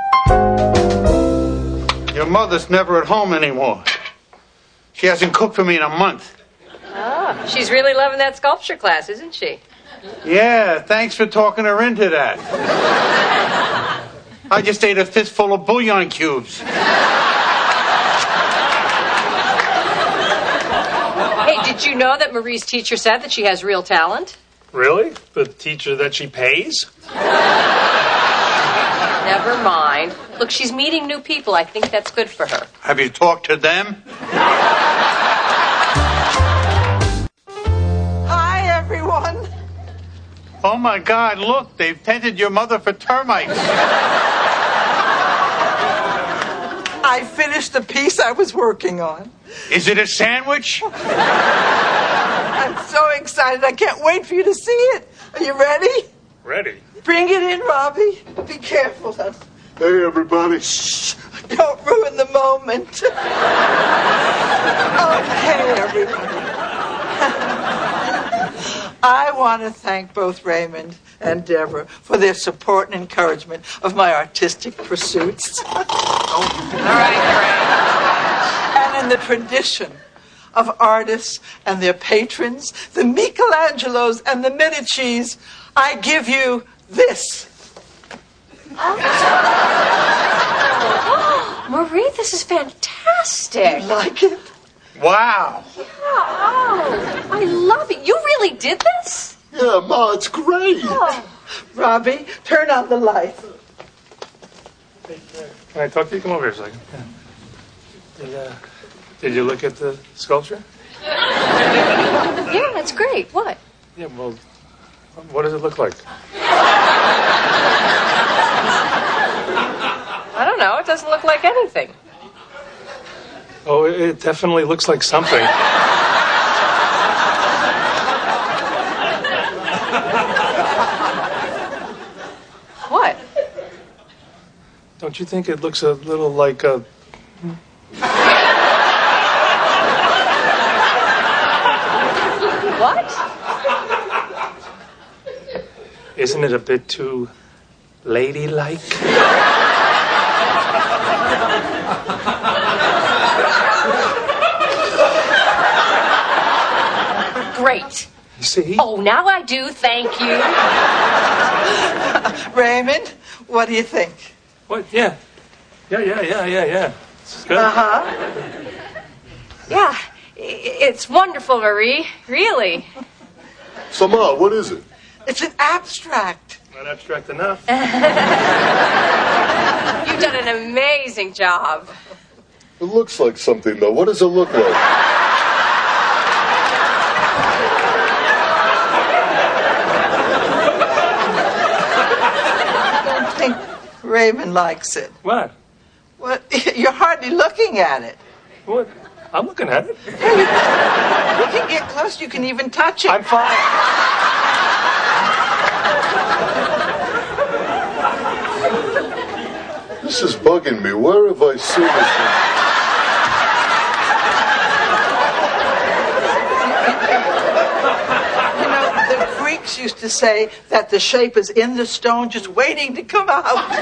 Your mother's never at home anymore. She hasn't cooked for me in a month. Oh, she's really loving that sculpture class, isn't she? Yeah, thanks for talking her into that. I just ate a fistful of bouillon cubes. Hey, did you know that Marie's teacher said that she has real talent? Really? The teacher that she pays? Never mind. Look, she's meeting new people. I think that's good for her. Have you talked to them? Hi, everyone. Oh, my God, look, they've tented your mother for termites. I finished the piece I was working on. Is it a sandwich? I'm so excited. I can't wait for you to see it. Are you ready? Ready? Bring it in, Robbie. Be careful. Hey, everybody. Shh. Don't ruin the moment. Okay, everybody. I want to thank both Raymond and Deborah for their support and encouragement of my artistic pursuits. All right, And in the tradition of artists and their patrons, the Michelangelos and the Medicis, I give you this. Marie, this is fantastic. You like it? Wow. Oh, I love it. You really did this? Yeah, Ma, it's great. Oh. Robbie, turn on the lights. Can I talk to you? Come over here a second. Yeah. Did you look at the sculpture? Yeah, that's great. What? Yeah, well, what does it look like? I don't know. It doesn't look like anything. Oh, it definitely looks like something. What? Don't you think it looks a little like a... What? Isn't it a bit too ladylike? Great. You see? Oh, now I do. Thank you. Raymond, what do you think? What? Yeah. Yeah. It's good. Uh-huh. Yeah, it's wonderful, Marie. Really. So, Ma, what is it? It's an abstract. Not abstract enough. You've done an amazing job. It looks like something, though. What does it look like? I don't think Raymond likes it. What? What? You're hardly looking at it. What? I'm looking at it. You can get close. You can even touch it. I'm fine. This is bugging me. Where have I seen this? You know, the Greeks used to say that the shape is in the stone just waiting to come out.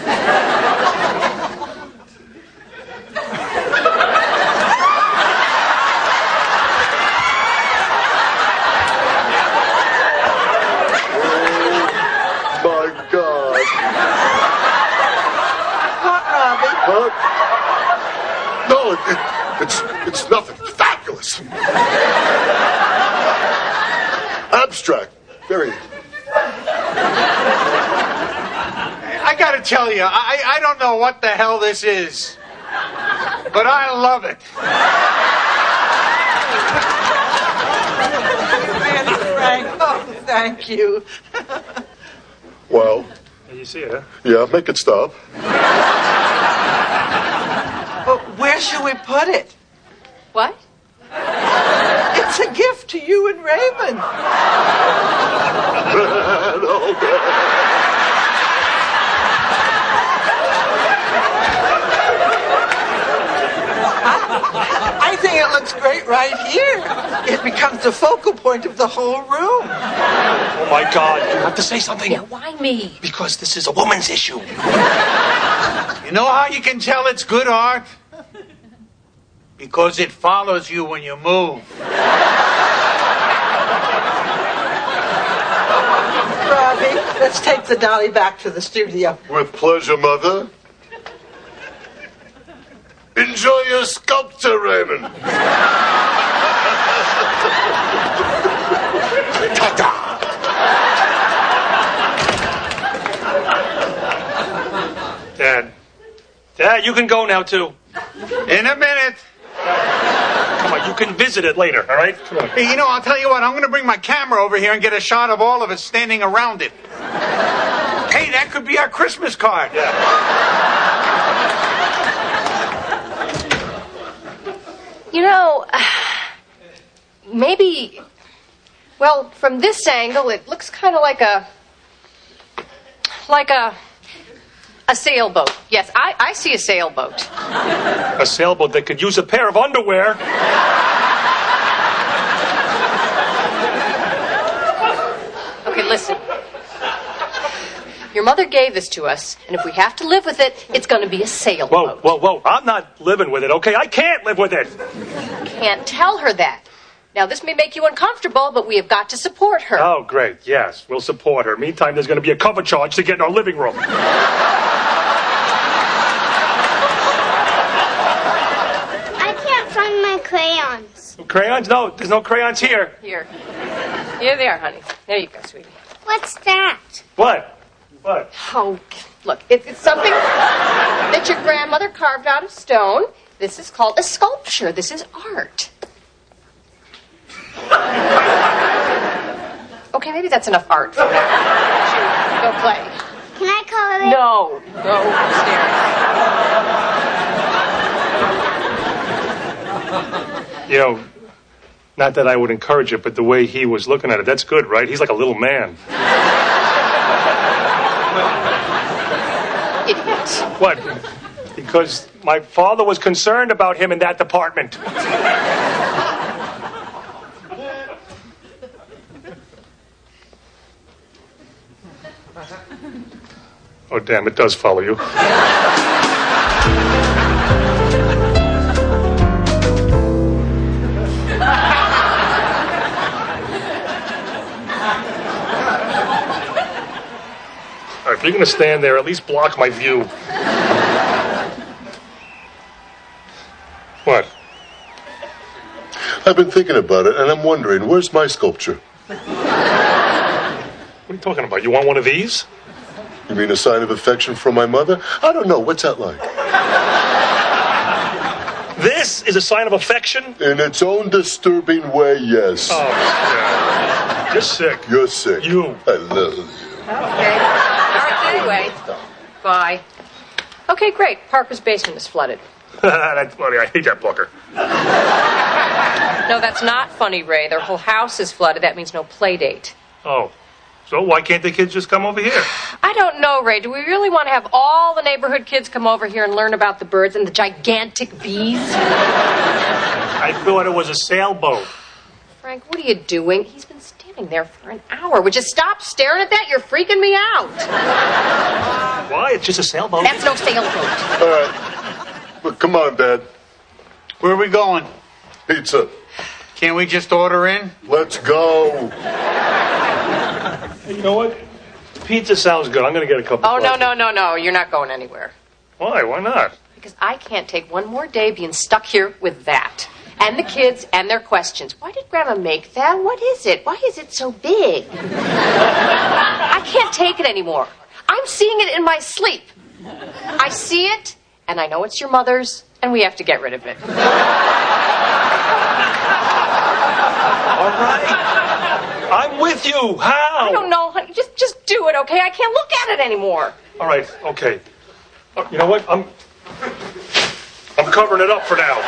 My God. What, Robbie? Huh? No, it's nothing. It's fabulous. Abstract. Very. I gotta tell you, I don't know what the hell this is, but I love it. Really, Frank? Oh, thank you. Well, You see it, huh? yeah, make it stop. But where should we put it? What? It's a gift to you and Raymond. I think it looks great right here. It becomes the focal point of the whole room. Oh, my God. You have to say something. Yeah, why me? Because this is a woman's issue. You know how you can tell it's good art? Because it follows you when you move. Robbie, let's take the dolly back to the studio. With pleasure, Mother. Enjoy your sculpture, Raymond. Ta-ta! Dad, you can go now, too. In a minute. Come on, you can visit it later, all right? Come on. Hey, you know, I'll tell you what. I'm going to bring my camera over here and get a shot of all of us standing around it. Hey, that could be our Christmas card. Yeah. You know, maybe, well, from this angle, it looks kind of like a sailboat. Yes, I see a sailboat. A sailboat that could use a pair of underwear. Okay, listen. Your mother gave this to us, and if we have to live with it, it's going to be a sailboat. Whoa. I'm not living with it, okay? I can't live with it. Can't tell her that. Now, this may make you uncomfortable, but we have got to support her. Oh, great. Yes, we'll support her. Meantime, there's going to be a cover charge to get in our living room. I can't find my crayons. Crayons? No, there's no crayons here. Here they are, honey. There you go, sweetie. What's that? What? Oh, look, it's something that your grandmother carved out of stone. This is called a sculpture. This is art. Okay, maybe that's enough art for now. Go play. Can I color it? No, go upstairs. You know, not that I would encourage it, but the way he was looking at it, that's good, right? He's like a little man. Idiot. What? Because my father was concerned about him in that department. Oh, damn, it does follow you. All right, if you're going to stand there, at least block my view. What? I've been thinking about it, and I'm wondering, where's my sculpture? What are you talking about? You want one of these? You mean a sign of affection from my mother? I don't know. What's that like? This is a sign of affection? In its own disturbing way, yes. Oh, yeah. You're sick. You're sick. You. I love you. Okay. All right, anyway. Bye. Okay, great. Parker's basement is flooded. That's funny. I hate that Parker. No, that's not funny, Ray. Their whole house is flooded. That means no play date. Oh. So why can't the kids just come over here? I don't know, Ray. Do we really want to have all the neighborhood kids come over here and learn about the birds and the gigantic bees? I thought it was a sailboat. Frank, what are you doing? He's been standing there for an hour. Would you stop staring at that? You're freaking me out. Why? It's just a sailboat. That's no sailboat. All right. But come on, Dad. Where are we going? Pizza. Can't we just order in? Let's go. You know what? Pizza sounds good. I'm going to get a couple. Oh, no. You're not going anywhere. Why? Why not? Because I can't take one more day being stuck here with that. And the kids and their questions. Why did Grandma make that? What is it? Why is it so big? I can't take it anymore. I'm seeing it in my sleep. I see it, and I know it's your mother's, and we have to get rid of it. All right. I'm with you. How? I don't know, honey. Just do it, okay? I can't look at it anymore. All right. Okay. You know what? I'm covering it up for now.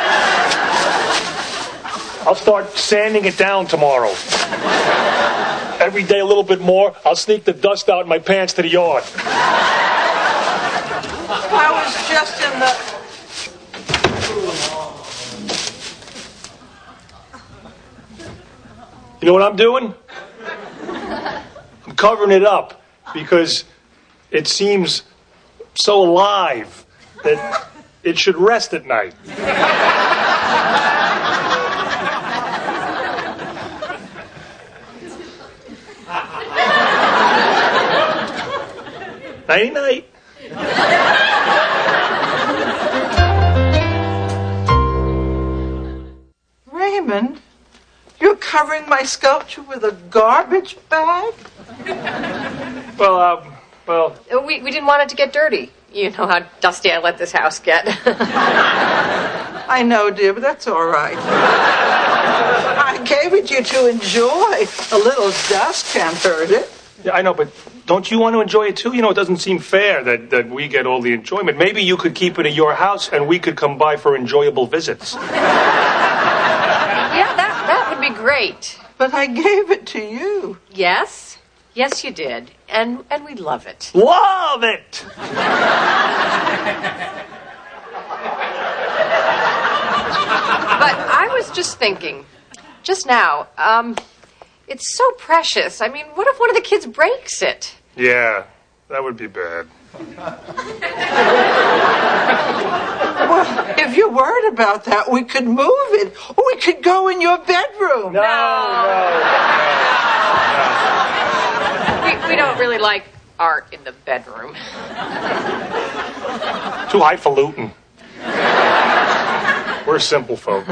I'll start sanding it down tomorrow. Every day a little bit more. I'll sneak the dust out in my pants to the yard. I was just in the... You know what I'm doing? I'm covering it up because it seems so alive. that it should rest at night. Nighty-night. Raymond, you're covering my sculpture with a garbage bag? Well, We didn't want it to get dirty. You know how dusty I let this house get. I know, dear, but that's all right. I gave it you to enjoy. A little dust can't hurt it. yeah, I know, but don't you want to enjoy it too? You know, it doesn't seem fair that we get all the enjoyment. Maybe you could keep it at your house and we could come by for enjoyable visits. Yeah, that would be great. But I gave it to you. Yes? Yes, you did. And we love it. Love it! But I was just thinking, just now, it's so precious. I mean, what if one of the kids breaks it? Yeah, that would be bad. Well, if you're worried about that, we could move it. Or we could go in your bedroom. No. We don't really like art in the bedroom. Too highfalutin. We're simple folk.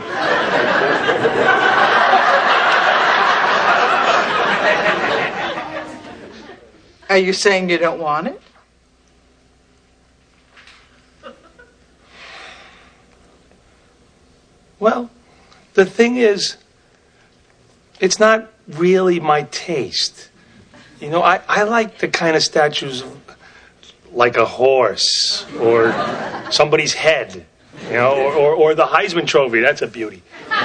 Are you saying you don't want it? Well, the thing is, it's not really my taste. You know, I like the kind of statues like a horse or somebody's head, you know, or the Heisman Trophy. That's a beauty.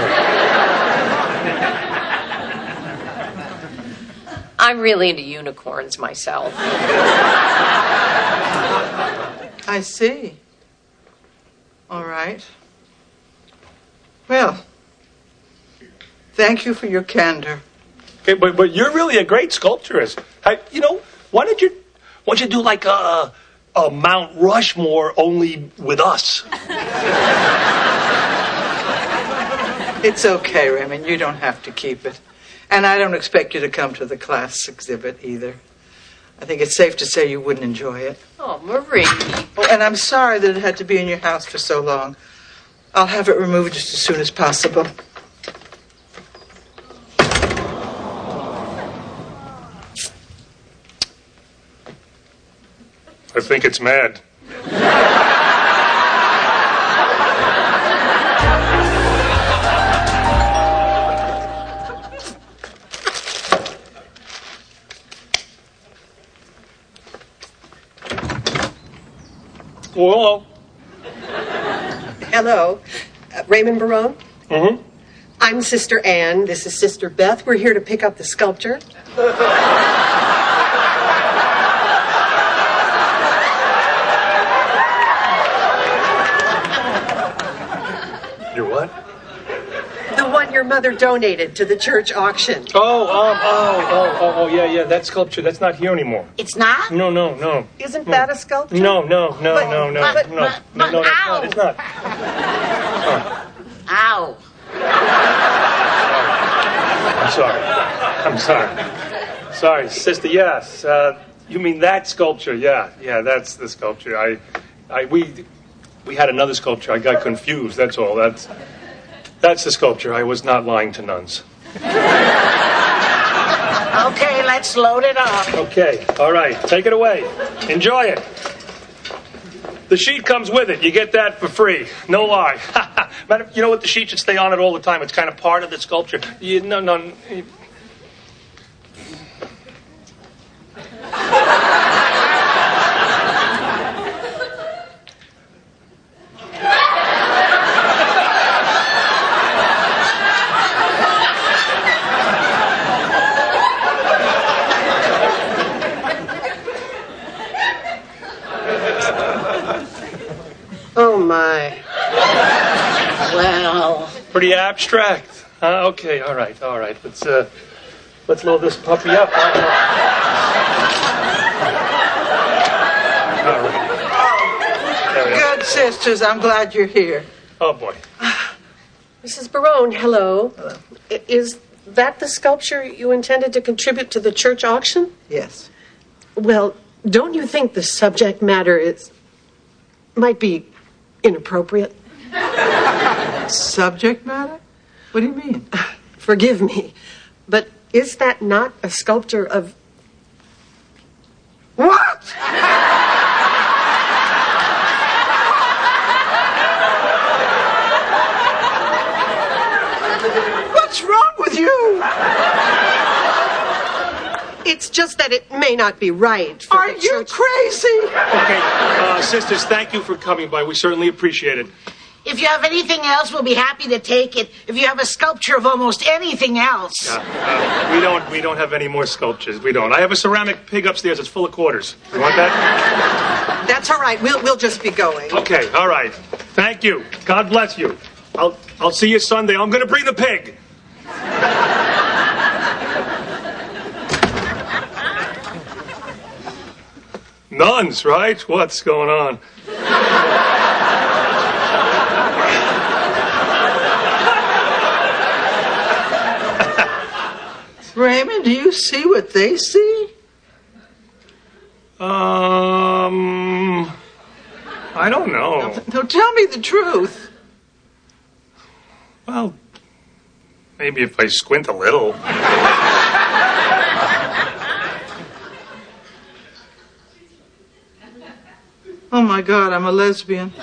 I'm really into unicorns myself. I see. All right. Well, thank you for your candor. Okay, but you're really a great sculpturist. You know, why don't you do like a Mount Rushmore only with us? It's okay, Raymond. You don't have to keep it. And I don't expect you to come to the class exhibit either. I think it's safe to say you wouldn't enjoy it. Oh, Marie. Oh, and I'm sorry that it had to be in your house for so long. I'll have it removed just as soon as possible. I think it's mad. Well, Hello. Raymond Barone? mm-hmm. I'm Sister Ann. This is Sister Beth. We're here to pick up the sculpture. Your what? The one your mother donated to the church auction. Oh, yeah, that sculpture, that's not here anymore. It's not? No. Isn't that a sculpture? No, but that's not. It's not. Ow. I'm sorry. Sorry, sister, yes. You mean that sculpture? Yeah, that's the sculpture. We had another sculpture. I got confused, that's all. That's the sculpture. I was not lying to nuns. Okay, let's load it up. Okay, all right. Take it away. Enjoy it. The sheet comes with it. You get that for free. No lie. You know what? The sheet should stay on it all the time. It's kind of part of the sculpture. No. Oh, my. Well, Pretty abstract. Okay, all right. Let's load this puppy up. All right. There we Sisters, I'm glad you're here. Oh, boy. Mrs. Barone, hello. Hello. Is that the sculpture you intended to contribute to the church auction? Yes. Well, don't you think the subject matter might be inappropriate? Subject matter? What do you mean? Forgive me, but is that not a sculpture of... What? What's wrong with you? It's just that it may not be right for Are the you church. crazy? Okay, sisters, thank you for coming by. We certainly appreciate it. If you have anything else, we'll be happy to take it. If you have a sculpture of almost anything else. We don't have any more sculptures. We don't. I have a ceramic pig upstairs. It's full of quarters. You want that? That's all right. We'll just be going. Okay, all right. Thank you. God bless you. I'll see you Sunday. I'm going to bring the pig. Nuns, right? What's going on? Raymond, do you see what they see? I don't know. No, tell me the truth. Well, maybe if I squint a little. Oh my God, I'm a lesbian.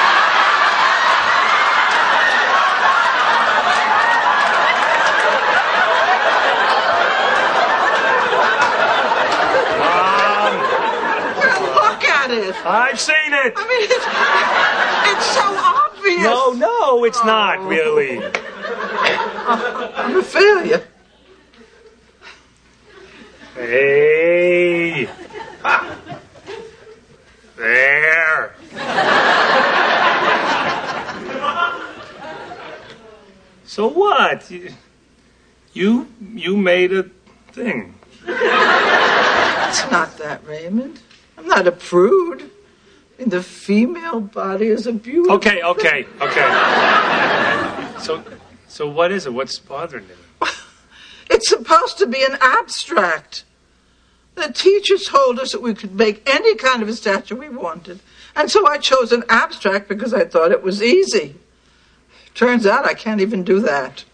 Look at it. I've seen it. I mean, it's so obvious. No, it's not really. I'm a failure. Hey. There. So what? You made a thing. It's not that, Raymond. I'm not a prude. I mean, the female body is a beautiful Okay. So what is it? What's bothering you? It's supposed to be an abstract. The teachers told us that we could make any kind of a statue we wanted. And so I chose an abstract because I thought it was easy. Turns out I can't even do that.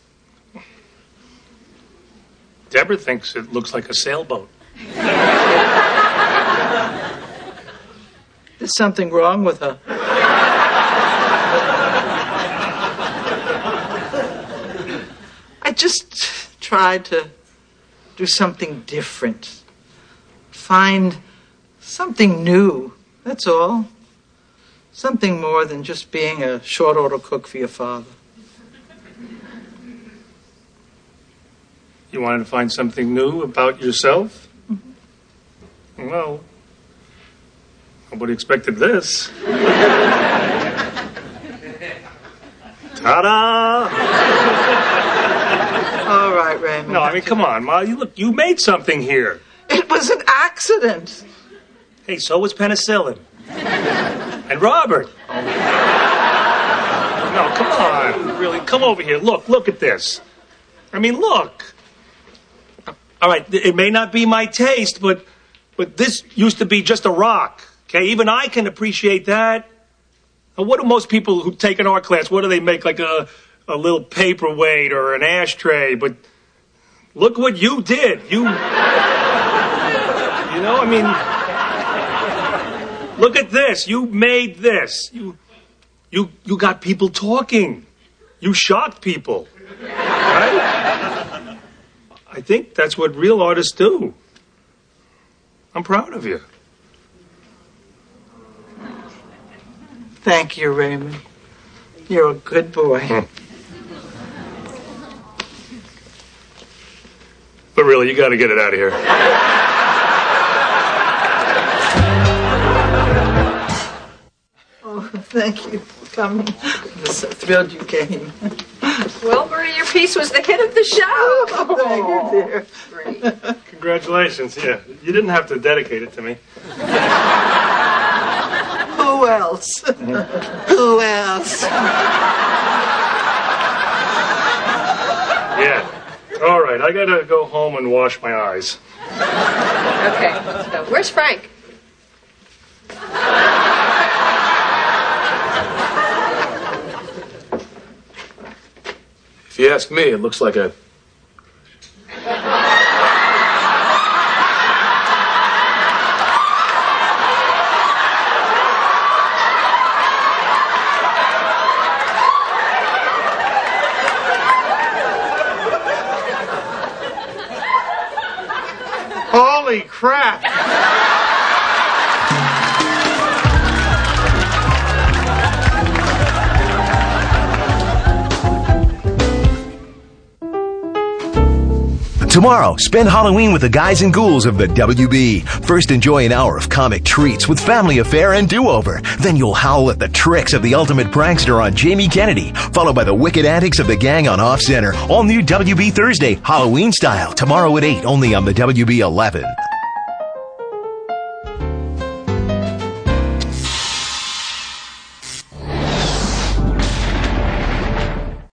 Deborah thinks it looks like a sailboat. There's something wrong with her. I just tried to do something different. Find something new, that's all. Something more than just being a short order cook for your father. You wanted to find something new about yourself? Mm-hmm. Well, nobody expected this. Ta-da! All right, Raymond. No, I mean, come on, Ma. You made something here. It was an accident. Hey, so was penicillin. And Robert. No, come on. Really, come over here. Look at this. I mean, look. All right, it may not be my taste, but this used to be just a rock. Okay, even I can appreciate that. Now, what do most people who take an art class, what do they make? Like a little paperweight or an ashtray? But look what you did. You know, I mean, look at this. You made this. You got people talking. You shocked people. Right? I think that's what real artists do. I'm proud of you. Thank you, Raymond. You're a good boy. But really, you got to get it out of here. Oh, thank you for coming. I'm so thrilled you came. Well, Bertie, your piece was the hit of the show. Oh, thank you, dear. Great. Congratulations. Yeah, you didn't have to dedicate it to me. Who Who else? Who else? Yeah. All right, I gotta go home and wash my eyes. Okay, so where's Frank? If you ask me, it looks like a... Holy crap! Tomorrow, spend Halloween with the guys and ghouls of the WB. First, enjoy an hour of comic treats with Family Affair and Do-Over. Then you'll howl at the tricks of the ultimate prankster on Jamie Kennedy, followed by the wicked antics of the gang on Off Center. All new WB Thursday, Halloween style, tomorrow at 8, only on the WB 11.